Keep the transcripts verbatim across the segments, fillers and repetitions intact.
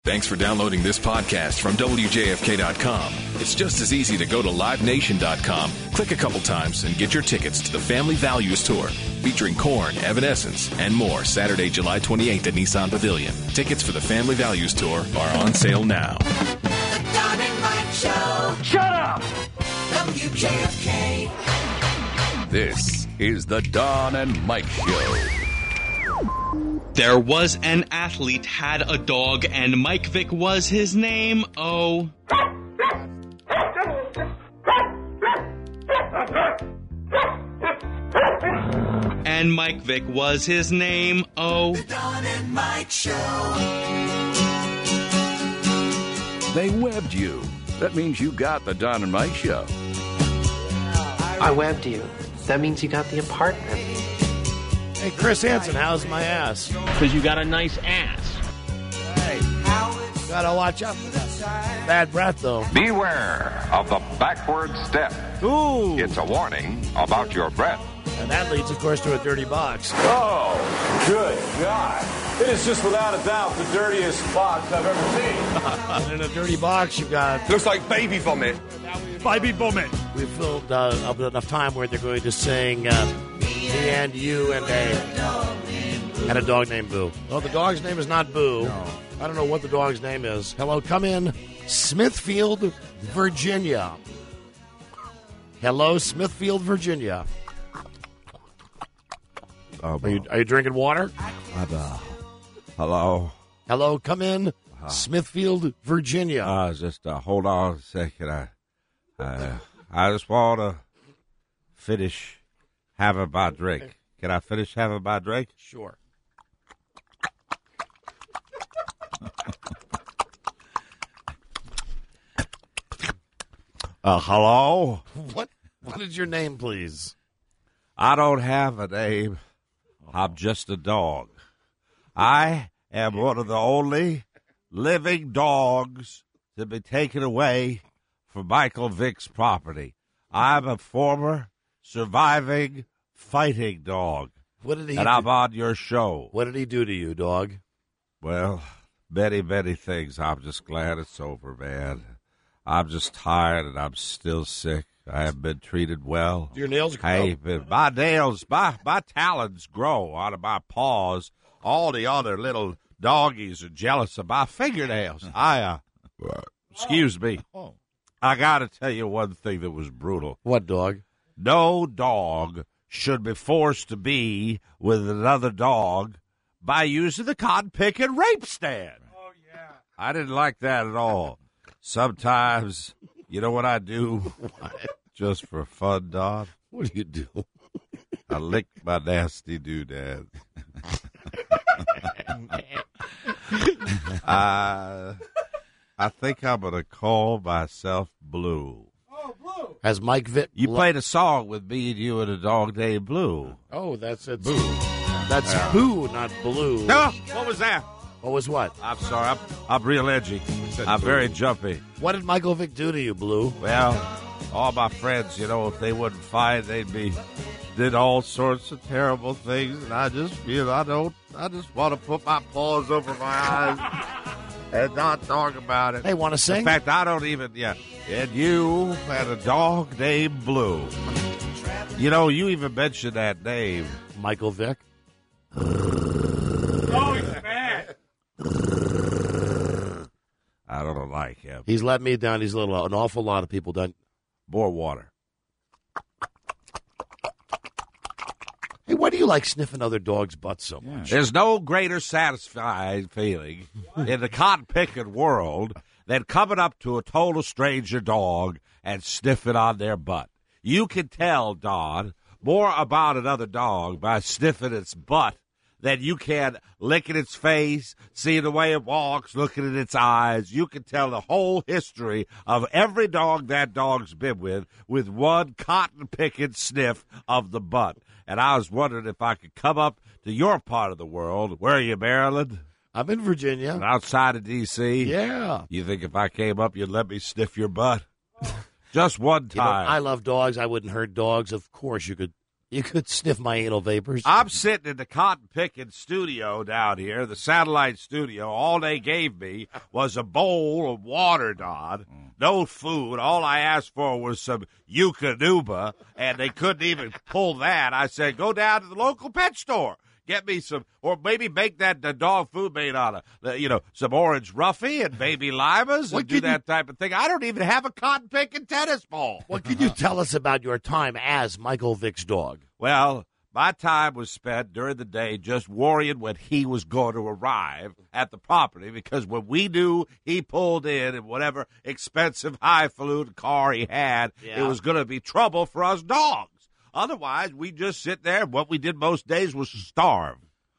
Thanks for downloading this podcast from W J F K dot com. It's just as easy to go to Live Nation dot com, click a couple times, and get your tickets to the Family Values Tour, featuring Korn, Evanescence, and more Saturday, July twenty-eighth at Nissan Pavilion. Tickets for the Family Values Tour are on sale now. The Don and Mike Show. Shut up! W J F K. This is the Don and Mike Show. There was an athlete, had a dog, and Mike Vick was his name. Oh. And Mike Vick was his name. Oh. The Don and Mike Show. They webbed you. That means you got the Don and Mike Show. I webbed you. That means you got the apartment. Hey, Chris Hansen, how's my ass? Because you got a nice ass. Hey, gotta watch out for that bad breath, though. Beware of the backward step. Ooh. It's a warning about your breath. And that leads, of course, to a dirty box. Oh, good God. It is just without a doubt the dirtiest box I've ever seen. And in a dirty box, you've got... Looks like baby vomit. Baby vomit. We filled uh, up enough time where they're going to sing uh, Me and You and a, and a dog named Boo. Well, the dog's name is not Boo. No. I don't know what the dog's name is. Hello, come in. Smithfield, Virginia. Hello, Smithfield, Virginia. Uh, are, you, are you drinking water? Uh, hello? Hello, come in. Uh, Smithfield, Virginia. Uh, just uh, hold on a second. I, uh, I just want to finish having my drink. Can I finish having my drink? Sure. uh, hello? What? What is your name, please? I don't have a name. I'm just a dog. I am one of the only living dogs to be taken away from Michael Vick's property. I'm a former surviving fighting dog. What did he And do? I'm on your show. What did he do to you, dog? Well, many, many things. I'm just glad it's over, man. I'm just tired and I'm still sick. I haven't been treated well. Your nails grow. Hey, my nails, my, my talons grow out of my paws. All the other little doggies are jealous of my fingernails. I, uh, excuse me. I got to tell you one thing that was brutal. What dog? No dog should be forced to be with another dog by using the cotton pick and rape stand. Oh, yeah. I didn't like that at all. Sometimes, you know what I do? What? Just for fun, Don? What do you do? I lick my nasty doodad. uh, I think I'm going to call myself Blue. Oh, Blue. Has Mike Vick... You played a song with me and you and a dog named Blue. Oh, that's it. Boo. That's yeah. Boo, not Blue. No, what was that? What was what? I'm sorry. I'm, I'm real edgy. I'm Blue. Very jumpy. What did Michael Vick do to you, Blue? Well... all my friends, you know, if they wouldn't fight, they'd be did all sorts of terrible things, and I just, you know, I don't, I just want to put my paws over my eyes and not talk about it. Hey, want to sing? In fact, I don't even, yeah. And you had a dog named Blue. You know, you even mentioned that name, Michael Vick. Oh, he's bad. I don't like him. He's let me down. He's let an awful lot of people down. More water. Hey, why do you like sniffing other dogs' butts so much? There's no greater satisfying feeling in the cotton-picking world than coming up to a total stranger dog and sniffing on their butt. You can tell, Don, more about another dog by sniffing its butt than you can licking its face, seeing the way it walks, looking at its eyes. You can tell the whole history of every dog that dog's been with with one cotton-picking sniff of the butt. And I was wondering if I could come up to your part of the world. Where are you, Maryland? I'm in Virginia. Outside of D C? Yeah. You think if I came up, you'd let me sniff your butt? Just one time. You know, I love dogs. I wouldn't hurt dogs. Of course you could You could sniff my anal vapors. I'm sitting in the cotton picking studio down here, the satellite studio. All they gave me was a bowl of water, Don. No food. All I asked for was some Eukanuba, and they couldn't even pull that. I said, go down to the local pet store. Get me some, or maybe make that the dog food made out of, you know, some orange roughy and baby limas and do that type of thing. I don't even have a cotton picking tennis ball. What can you tell us about your time as Michael Vick's dog? Well, my time was spent during the day just worrying when he was going to arrive at the property, because when we knew he pulled in in whatever expensive highfalutin car he had, Yeah. it was going to be trouble for us dogs. Otherwise, we just sit there. What we did most days was starve.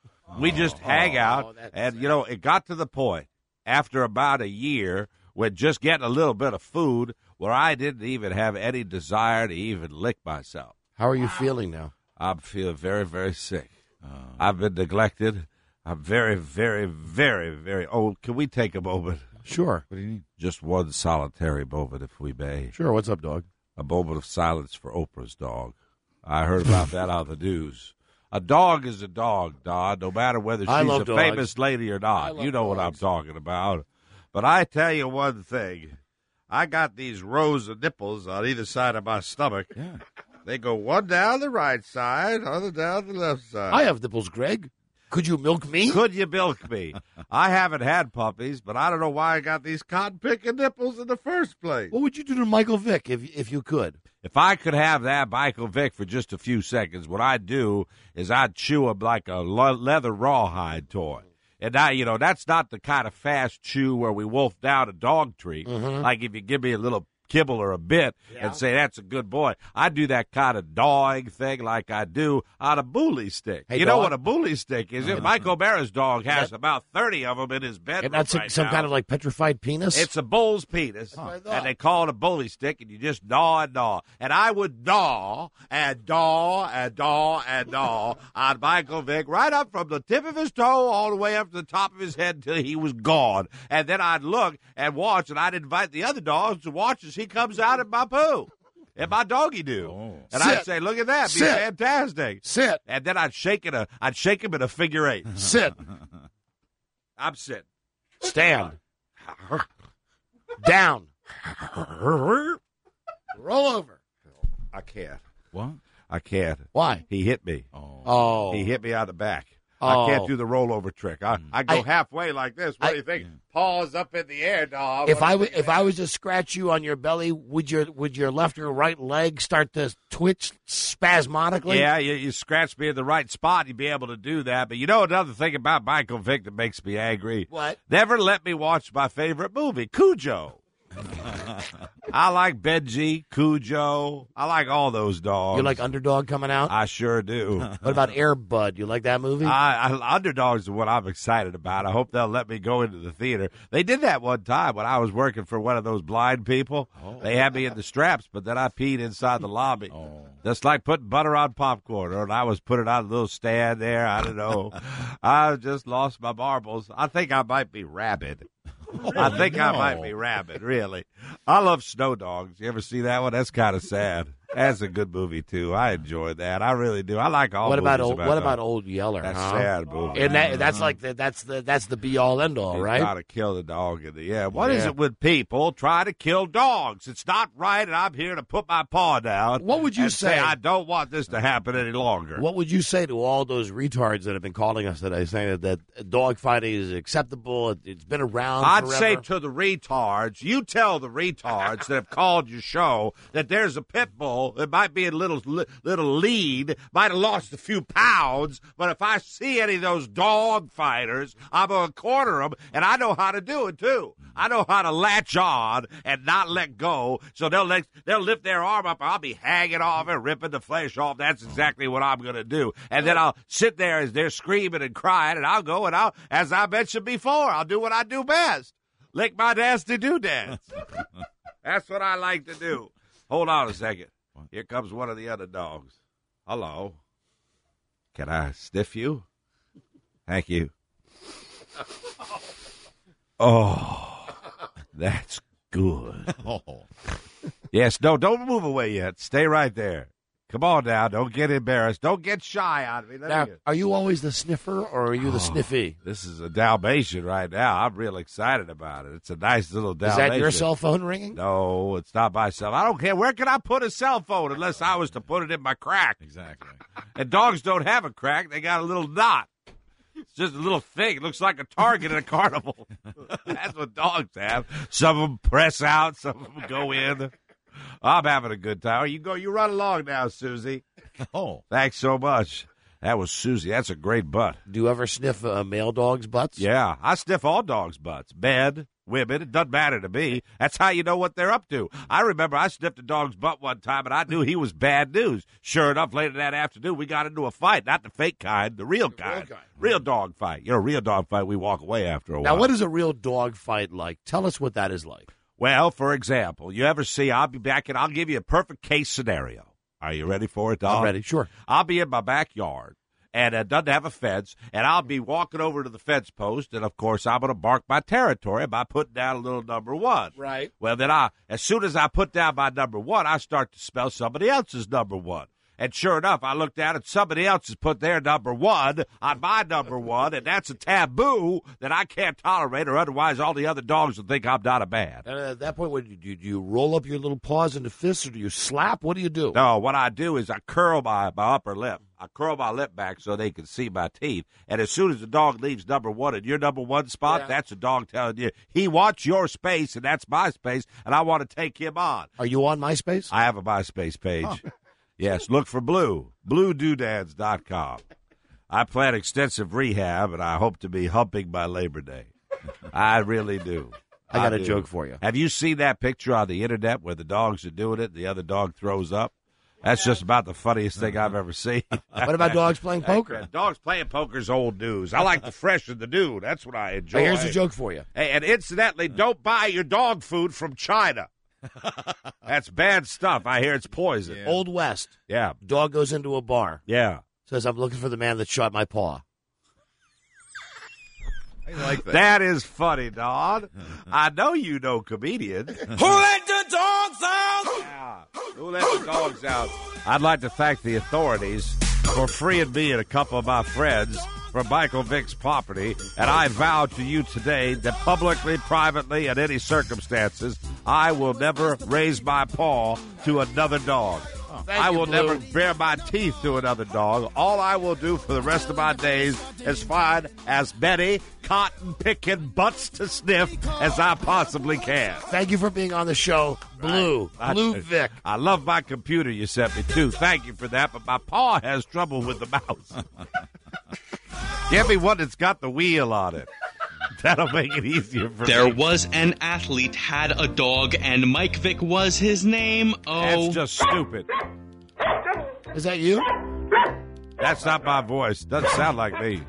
We just hang out, and, you know, it got to the point after about a year when just getting a little bit of food where I didn't even have any desire to even lick myself. How are you feeling now? I'm feeling very, very sick. I've been neglected. I'm very, very, very, very old. Can we take a moment? Sure. What do you need? Just one solitary moment, if we may. Sure. What's up, dog? A moment of silence for Oprah's dog. I heard about that on the news. A dog is a dog, Don, no matter whether I she's love a dogs. famous lady or I not. love You know what I'm dogs. talking about. But I tell you one thing. I got these rows of nipples on either side of my stomach. Yeah. They go one down the right side, other down the left side. I have nipples, Greg. Could you milk me? Could you milk me? I haven't had puppies, but I don't know why I got these cotton-picking nipples in the first place. What would you do to Michael Vick if if you could? If I could have that Michael Vick for just a few seconds, what I'd do is I'd chew him like a le- leather rawhide toy. And I, you know, that's not the kind of fast chew where we wolf down a dog treat. Mhm. Like if you give me a little kibble or a bit and say that's a good boy, I do that kind of dawing thing like I do on a bully stick. Hey, you know dog. what a bully stick is? Mike O'Mara's dog has that- about thirty of them in his bedroom. And that's right some now. kind of like petrified penis? It's a bull's penis, what I thought. and they call it a bully stick, and you just gnaw and gnaw. And I would gnaw and gnaw and gnaw and gnaw on Michael Vick right up from the tip of his toe all the way up to the top of his head until he was gone. And then I'd look and watch, and I'd invite the other dogs to watch as he comes out of my poo. And my doggy do. And I'd Sit. say, look at that, be Sit. fantastic. Sit. And then I'd shake it a I'd shake him in a figure eight. Sit. I'm sitting. Stand. Down. Roll over. I can't. What? I can't. Why? He hit me. Oh. He hit me on the back. Oh. I can't do the rollover trick. I, I go I- halfway like this. What I- do you think? Paws up in the air, dog. If What I do you w- think if of I that? was to scratch you on your belly, would your would your left or right leg start to twitch spasmodically? Yeah, you, you scratch me in the right spot, you'd be able to do that. But you know another thing about Michael Vick that makes me angry? What? Never let me watch my favorite movie, Cujo. I like Benji, Cujo. I like all those dogs. You like Underdog coming out? I sure do. What about Air Bud? You like that movie? I, I, Underdogs are what I'm excited about. I hope they'll let me go into the theater. They did that one time when I was working for one of those blind people. They had me in the straps, but then I peed inside the lobby. Just like putting butter on popcorn. Or I was putting on a little stand there. I don't know. I just lost my marbles. I think I might be rabid. I think I might be rabid, really. I love Snow Dogs. You ever see that one? That's kind of sad. That's a good movie, too. I enjoyed that. I really do. I like all what about movies old, about what dogs. about Old Yeller? That's huh? sad movie. And that, that's like the, that's the that's the be all end all, He's right? got to kill the dog in the end. What is Yeah. it with people trying to kill dogs? It's not right, and I'm here to put my paw down. What would you and say? I don't want this to happen any longer. What would you say to all those retards that have been calling us today, saying that, that dog fighting is acceptable? It, it's been around. I'd forever? say to the retards, you tell the retards that have called your show that there's a pit bull that might be a little little lean, might have lost a few pounds, but if I see any of those dog fighters, I'm going to corner them, and I know how to do it, too. I know how to latch on and not let go, so they'll let, they'll lift their arm up, and I'll be hanging off and ripping the flesh off. That's exactly what I'm going to do. And then I'll sit there as they're screaming and crying, and I'll go and I'll, as I mentioned before, I'll do what I do best. Lick my nasty doodads. That's what I like to do. Hold on a second. Here comes one of the other dogs. Hello. Can I sniff you? Thank you. Oh, that's good. Yes, no, don't move away yet. Stay right there. Come on now. Don't get embarrassed. Don't get shy on me. Let Now, me get... are you always the sniffer or are you the Oh, sniffy? This is a Dalmatian right now. I'm real excited about it. It's a nice little Is Dalmatian. that your cell phone ringing? No, it's not my cell. I don't care. Where can I put a cell phone unless I was to put it in my crack? Exactly. And dogs don't have a crack. They got a little knot. It's just a little thing. It looks like a target at a carnival. That's what dogs have. Some of them press out. Some of them go in. I'm having a good time. You go. You run along now, Susie. Oh. Thanks so much. That was Susie. That's a great butt. Do you ever sniff uh, male dogs' butts? Yeah, I sniff all dogs' butts. Men, women, it doesn't matter to me. That's how you know what they're up to. I remember I sniffed a dog's butt one time, and I knew he was bad news. Sure enough, later that afternoon, we got into a fight. Not the fake kind, the real kind. real kind. Real dog fight. You know, real dog fight, we walk away after a Now, while. what is a real dog fight like? Tell us what that is like. Well, for example, you ever see, I'll be back, and I'll give you a perfect case scenario. Are you ready for it, dog? I'm ready, sure. I'll be in my backyard. And it doesn't have a fence, and I'll be walking over to the fence post, and, of course, I'm going to mark my territory by putting down a little number one. Right. Well, then I, as soon as I put down my number one, I start to smell somebody else's number one. And sure enough, I look down and somebody else has put their number one on my number one, and that's a taboo that I can't tolerate, or otherwise all the other dogs will think I'm not a man. And at that point, what do you do? You roll up your little paws into fists, or do you slap? What do you do? No, what I do is I curl my, my upper lip. I curl my lip back so they can see my teeth. And as soon as the dog leaves number one in your number one spot, Yeah. that's a dog telling you he wants your space, and that's my space, and I want to take him on. Are you on MySpace? I have a MySpace page. Yes, look for Blue, blue doodads dot com. I plan extensive rehab, and I hope to be humping by Labor Day. I really do. I got a do. joke for you. Have you seen that picture on the internet where the dogs are doing it and the other dog throws up? That's just about the funniest thing I've ever seen. What about dogs playing poker? Dogs playing poker's old news. I like the fresh and the new. That's what I enjoy. Hey, here's a joke for you. Hey, and incidentally, don't buy your dog food from China. That's bad stuff. I hear it's poison. Yeah. Old West. Yeah. Dog goes into a bar. Yeah. Says, I'm looking for the man that shot my paw. I like that. That is funny, Don. I know you know comedians. Who let the dogs out? Yeah. Who let the dogs out? I'd like to thank the authorities for freeing me and a couple of my friends from Michael Vick's property, and I vow to you today that publicly, privately, in any circumstances, I will never raise my paw to another dog. Thank I you, will Blue. never bare my teeth to another dog. All I will do for the rest of my days is find as many cotton-picking butts to sniff as I possibly can. Thank you for being on the show, Blue. I- Blue Vic. I love my computer you sent me, too. Thank you for that, but my paw has trouble with the mouse. Give me one that's got the wheel on it. That'll make it easier for There me. was an athlete had a dog, and Mike Vick was his name. Oh, That's just stupid. Is that you? That's not my voice. Doesn't sound like me.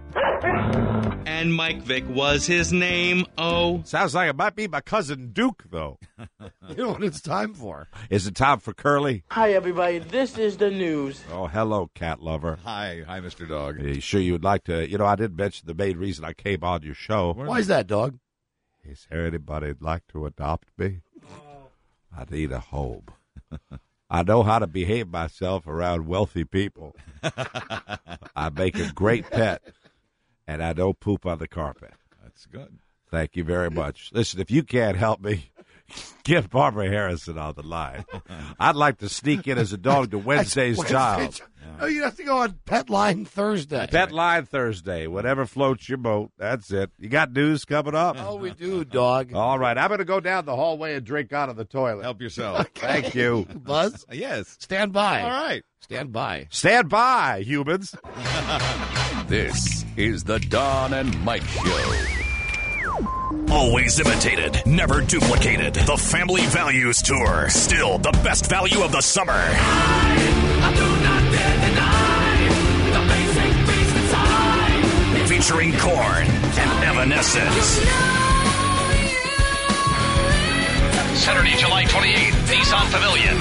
and Mike Vick was his name. Oh, sounds like it might be my cousin Duke, though. You know what it's time for? Is it time for Curly? Hi, everybody. This is the news. Oh, hello, cat lover. Hi, hi, Mister Dog. Are you sure you would like to? You know, I didn't mention the main reason I came on your show. Why is that, dog? Is there anybody who'd like to adopt me? I need a home. I know how to behave myself around wealthy people. I make a great pet, and I don't poop on the carpet. That's good. Thank you very much. Listen, if you can't help me, get Barbara Harrison on the line. I'd like to sneak in as a dog to Wednesday's Wednesday's- Child. Oh, you have to go on Pet Line Thursday. Pet Line Thursday. Whatever floats your boat. That's it. You got news coming up? Oh, we do, dog. All right. I'm going to go down the hallway and drink out of the toilet. Help yourself. Thank you. Buzz? Yes. Stand by. All right. Stand by. Stand by, humans. This is the Don and Mike Show. Always imitated, never duplicated. The Family Values Tour. Still the best value of the summer. I do not dare deny the basic beast inside. Featuring Korn and Evanescence. Saturday, July twenty-eighth, Nissan Pavilion.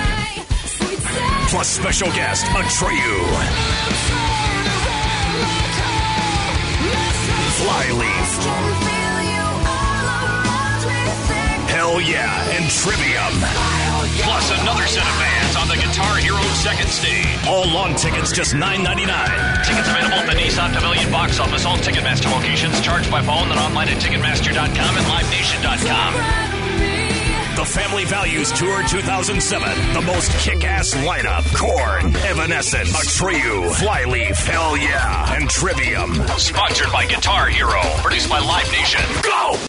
Plus special guest, Atreyu. Flyleaf. Hell Yeah, and Trivium. Plus another set of bands on the Guitar Hero second stage. All lawn tickets just nine ninety-nine. Tickets available at the Nissan Pavilion box office, all Ticketmaster locations, charged by phone and online at Ticketmaster dot com and Live Nation dot com. The Family Values Tour two thousand seven. The most kick-ass lineup. Korn, Evanescence, Atreyu, Flyleaf, Hell Yeah, and Trivium. Sponsored by Guitar Hero. Produced by Live Nation. Go!